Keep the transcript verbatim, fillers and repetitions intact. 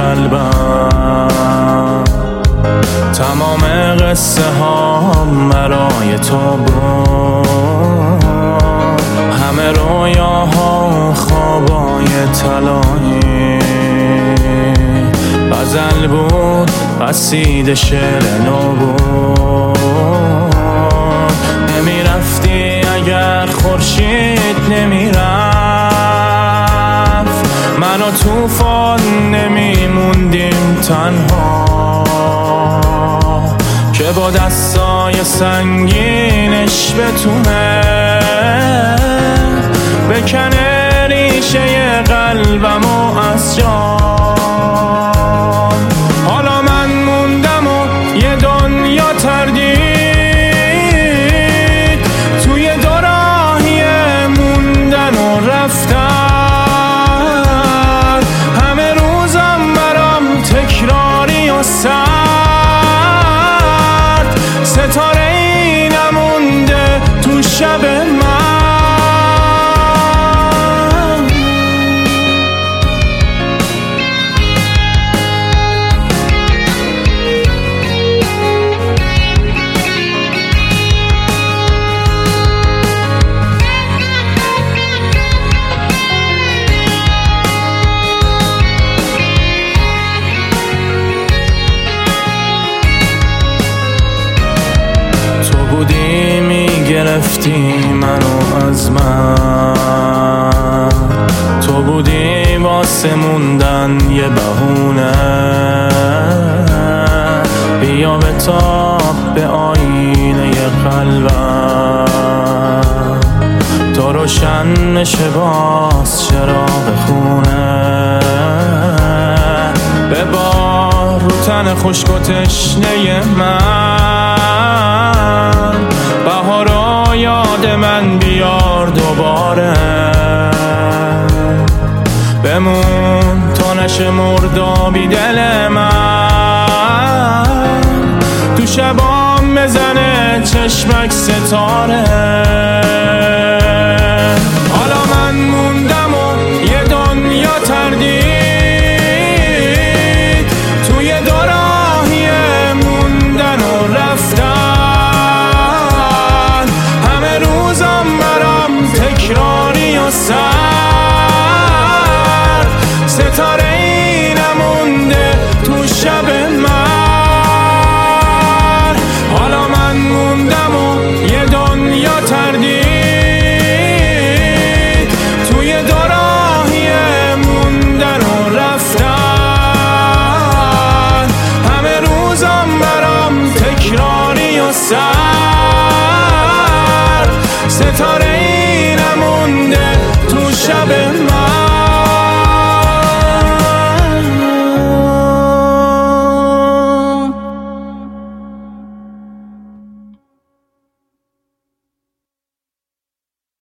قلبم. تمام قصه ها برای تو بود، همه رویاها خوابای طلایی. غزل بود، قصیده شعر نو بود. نمیرفتی اگر خورشید نمیرفت، من و طوفان نمیموندیم تنها، که با دستای سنگینش بتونه بکنه ریشه قلبمو از جا. حالا من موندم و یه دنیا تردید، توی دو راهی موندن و رفتن. همه روزم برام تکراری و سرد، ستاره ای نمونده تو شب من. بودی میگرفتی منو از من، تو بودی واسه موندن یه بهونه. بیا بتاب به آینه قلبم، تا روشن نشه باز چراغ خونه. ببار رو تن خشک و تشنه من، بهارا یاد من بیار دوباره. بمون تا نشه مردابی دل من، تو شبام بزنه چشمک ستاره. حالا من موندم و یه دنیا تردید، توی دو راهی موندن و رفتن. همه روزم برام تکراری و سرد، ستاره ای نمونده تو شب من. حالا من موندم و یه دنیا تردید، توی دو راهی موندن و رفتن. همه روزم برام تکراری و سرد.